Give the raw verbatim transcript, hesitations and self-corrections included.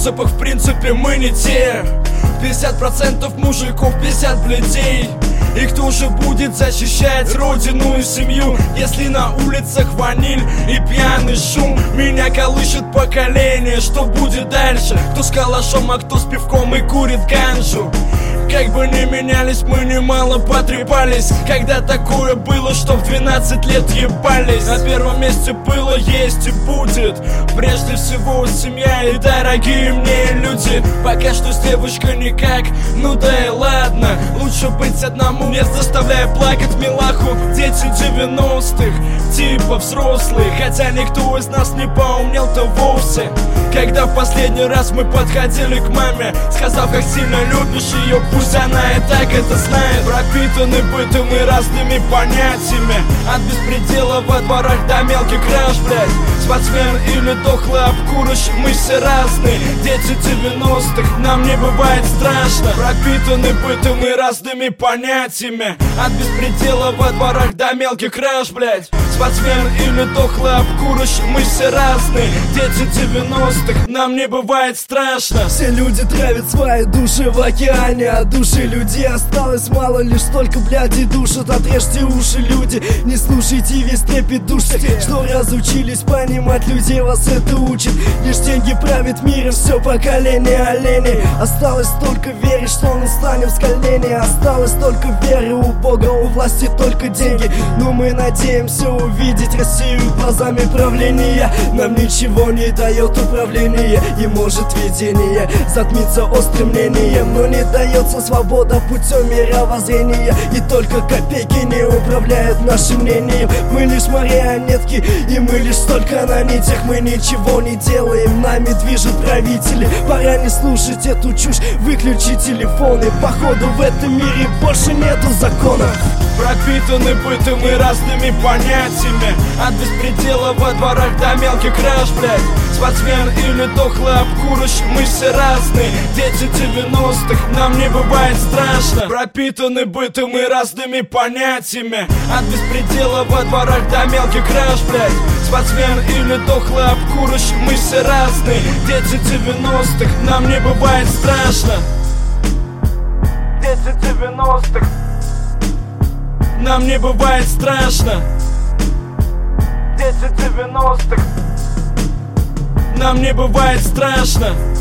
принципах, в принципе, мы не те. Пятьдесят процентов мужиков, пятьдесят блядей. И кто же будет защищать родину и семью, если на улицах ваниль и пьяный шум? Меня колышет поколение, что будет дальше? Кто с калашом, а кто с пивком и курит ганжу? Как бы ни менялись, мы немало потрепались. Когда такое было, что в двенадцать лет ебались. На первом месте было, есть и будет прежде всего семья и дорогие мне люди. Пока что с девушкой никак, ну да и ладно. Лучше быть одному, не заставляя плакать милаху. Дети девяностых, типа взрослые, хотя никто из нас не поумнел-то вовсе. Когда в последний раз мы подходили к маме, сказав, как сильно любишь ее, пусть она и так это знает. Пропитаны бытом и разными понятиями, от беспредела во дворах до мелких краж, блядь. Спортсмен или дохлый обкурыш, мы все разные. Дети девяностых, нам не бывает страшно. Пропитаны бытом и разными понятиями, от беспредела во дворах до мелких краж, блядь. Спортсмен или дохлый обкурыш, мы все разные. Дети девяностых, нам не бывает страшно. Все люди травят свои души в океане, а души людей осталось мало, лишь только, блядь, и душат. Отрежьте уши, люди, не слушайте весь трепет души. Что разучились понимать, людей вас это учит. Лишь деньги правят миром, все поколение оленей. Осталось только верить, что мы станем с коленей. Осталось только веры, у Бога, у власти только деньги. Но мы надеемся увидеть Россию глазами правления. Нам ничего не дает управление и может видение затмиться острым мнением. Но не дается свобода путем мировоззрения, и только копейки не управляют нашим мнением. Мы лишь марионетки, и мы лишь только на нитях. Мы ничего не делаем, нами движут правители. Пора не слушать эту чушь, выключи телефоны. Походу в этом мире больше нету законов. Пропитаны бытом и разными понятиями, от беспредела во дворах до мелких краж, блядь. Спортсмен или дохлый обкурыш, мы все разные. Дети девяностых, нам не бывает страшно. Пропитаны бытом и разными понятиями, от беспредела во дворах до мелких краж, блядь. Спортсмен или дохлый обкурыш, мы все разные. Дети девяностых, нам не бывает страшно. Дети девяностых, нам не бывает страшно. Дети девяностых, нам не бывает страшно.